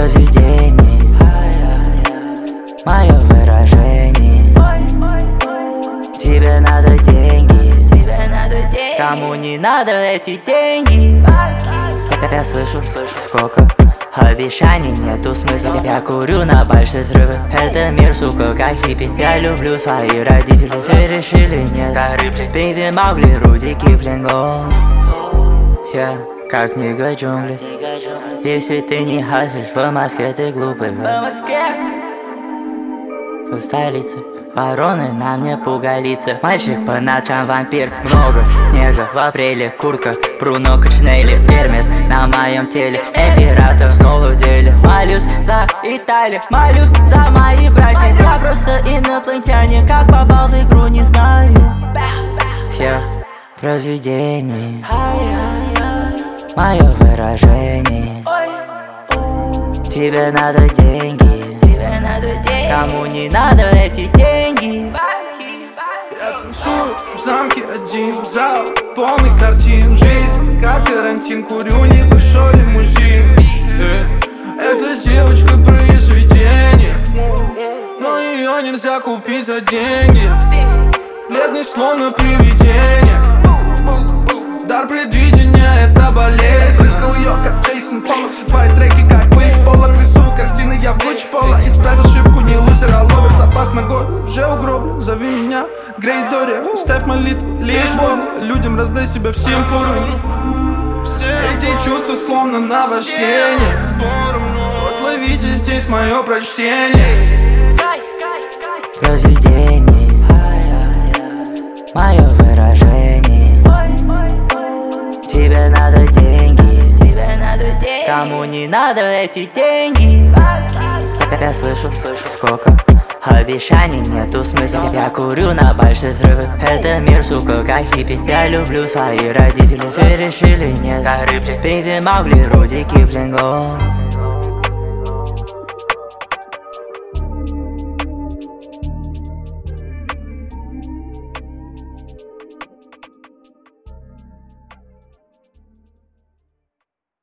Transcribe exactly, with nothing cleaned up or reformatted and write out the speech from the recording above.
произведение, мое выражение. Тебе надо деньги, кому не надо эти деньги. Я слышу, слышу, сколько обещаний нету смысла. Я курю на большие взрывы. Это мир, сука, как хиппи. Я люблю свои родители. Вы решили, нет, Бейби Маугли, Руди Киплинг. Я как книга джунглей. Если ты не хасишь в Москве, ты глупый. В столице вороны на мне пугалицы. Мальчик по ночам вампир. Много снега в апреле. Куртка Бруно Качнелли. Гермес на моем теле. Император снова в деле. Молюсь за Италию, молюсь за мои братья. Я просто инопланетяне. Как попал в игру, не знаю. Я произведение, мое выражение. Тебе надо деньги, кому не надо эти деньги. Я танцую в замке один, зал полный картин. Жизнь как карантин, курю небольшой лимузин. Эта девочка произведение, но ее нельзя купить за деньги. Бледный словно привидение. Дар предвидения, это болезнь. Брызгал ее, как Джейсон Поллок. Сыпает треки, как бейсбол. Рисую картины, я в Гуччи Пола. Исправил ошибку, не лузер, а ловер. Запас на год уже угроблен. Зови меня Грейдори. Ставь молитву лишь Богу. Людям раздай себя всем поровну. Эти чувства словно наваждение. Вот ловите здесь мое прочтение. Произведение, мое выражение. Тебе надо деньги, кому не надо эти деньги. Я слышу, слышу, сколько обещаний нету смысла. Я курю на большие взрывы. Это мир, сука, как хиппи. Я люблю свои родители. Вы решили, нет, Бейби Маугли, Руди Киплинг.